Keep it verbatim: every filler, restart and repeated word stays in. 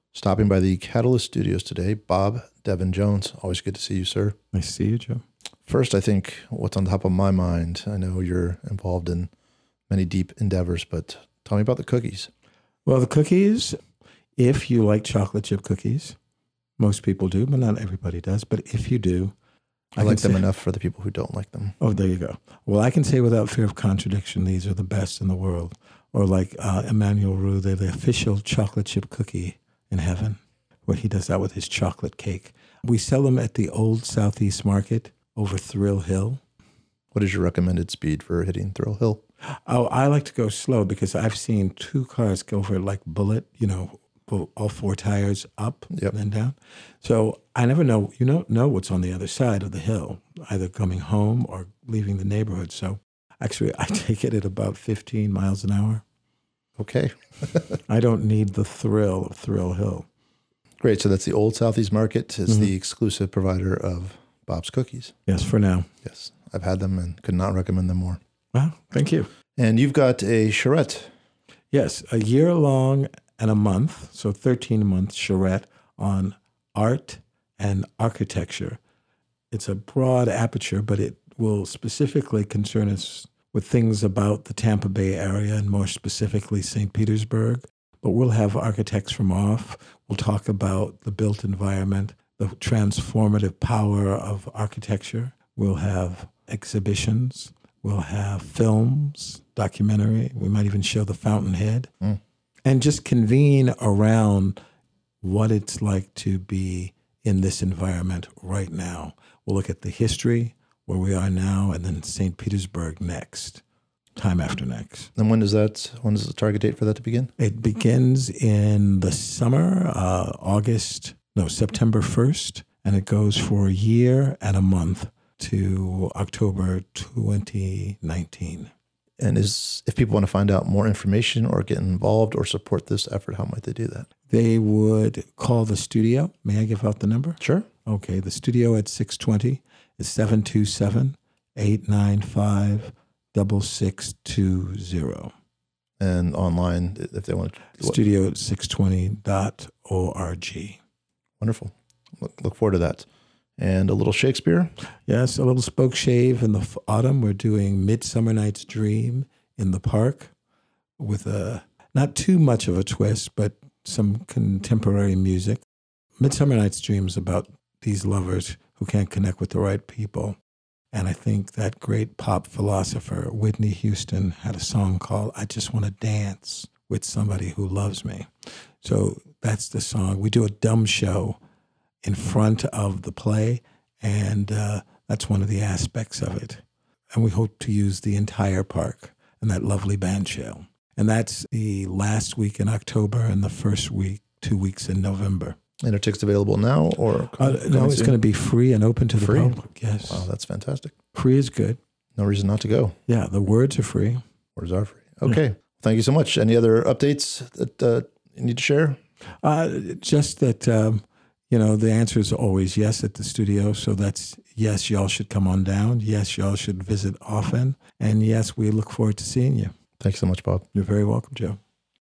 stopping by the Catalyst Studios today. Bob Devin Jones, always good to see you, sir. Nice to see you, Joe. First, I think what's on top of my mind, I know you're involved in many deep endeavors, but tell me about the cookies. Well, the cookies, if you like chocolate chip cookies, most people do, but not everybody does. But if you do, I, I like them say, enough for the people who don't like them. Oh, there you go. Well, I can say without fear of contradiction, these are the best in the world. Or like uh, Emmanuel Roux, they're the official chocolate chip cookie in heaven, where he does that with his chocolate cake. We sell them at the Old Southeast Market over Thrill Hill. What is your recommended speed for hitting Thrill Hill? Oh, I like to go slow because I've seen two cars go over like bullet, you know, all four tires up yep. and then down. So I never know, you don't know what's on the other side of the hill, either coming home or leaving the neighborhood. So actually, I take it at about fifteen miles an hour. Okay. I don't need the thrill of Thrill Hill. Great. So that's the Old Southeast Market. It's mm-hmm. the exclusive provider of Bob's Cookies. Yes, for now. Yes. I've had them and could not recommend them more. Well, thank you. And you've got a charrette. Yes, a year long and a month, so thirteen month charrette on art and architecture. It's a broad aperture, but it will specifically concern us with things about the Tampa Bay area and more specifically Saint Petersburg. But we'll have architects from off. We'll talk about the built environment, the transformative power of architecture. We'll have exhibitions. We'll have films, documentary. We might even show the Fountainhead. Mm. And just convene around what it's like to be in this environment right now. We'll look at the history, where we are now, and then Saint Petersburg next, time after next. And when does that, when is the target date for that to begin? It begins in the summer, uh, August, no, September first, and it goes for a year and a month to October twenty nineteen. And is if people want to find out more information or get involved or support this effort, how might they do that? They would call the studio. May I give out the number? Sure. Okay, the studio at six twenty is seven two seven, eight nine five, six six two zero. And online, if they want to... Studio at six twenty dot org. Wonderful. Look, look forward to that. And a little Shakespeare? Yes, a little spoke shave in the autumn. We're doing Midsummer Night's Dream in the park with a not too much of a twist, but some contemporary music. Midsummer Night's Dream is about these lovers who can't connect with the right people. And I think that great pop philosopher, Whitney Houston, had a song called I Just Want to Dance with Somebody Who Loves Me. So that's the song. We do a dumb show in front of the play, and uh, that's one of the aspects of it. And we hope to use the entire park and that lovely band shell. And that's the last week in October and the first week, two weeks in November. And are tickets available now? or uh, No, it's going to be free and open to the free? public. Yes. Wow, that's fantastic. Free is good. No reason not to go. Yeah, the words are free. Words are free. Okay. Yeah. Thank you so much. Any other updates that uh, you need to share? Uh, just that... Um, You know, the answer is always yes at the studio. So that's yes, y'all should come on down. Yes, y'all should visit often. And yes, we look forward to seeing you. Thanks so much, Bob. You're very welcome, Joe.